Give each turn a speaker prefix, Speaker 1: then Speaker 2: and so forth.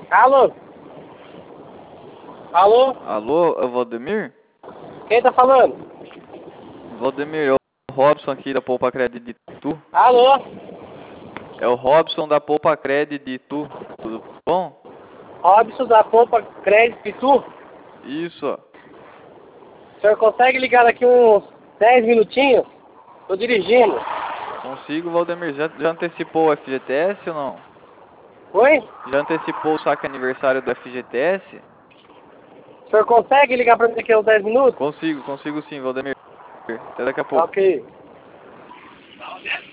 Speaker 1: Alô? Alô?
Speaker 2: Alô, é o Valdemir?
Speaker 1: Quem tá falando?
Speaker 2: Valdemir, é o Robson aqui da Poupa Credit de Itu.
Speaker 1: Alô?
Speaker 2: É o Robson da Poupa Credit de Itu. Tudo bom?
Speaker 1: Robson da Poupa Crédito Itu?
Speaker 2: Isso, ó.
Speaker 1: O senhor consegue ligar daqui uns 10 minutinhos? Tô dirigindo.
Speaker 2: Consigo, Valdemir. Já antecipou o FGTS ou não?
Speaker 1: Oi?
Speaker 2: Já antecipou o saque aniversário do FGTS?
Speaker 1: O senhor consegue ligar pra mim daqui uns 10 minutos?
Speaker 2: Consigo sim, Valdemir. Até daqui a pouco.
Speaker 1: Ok.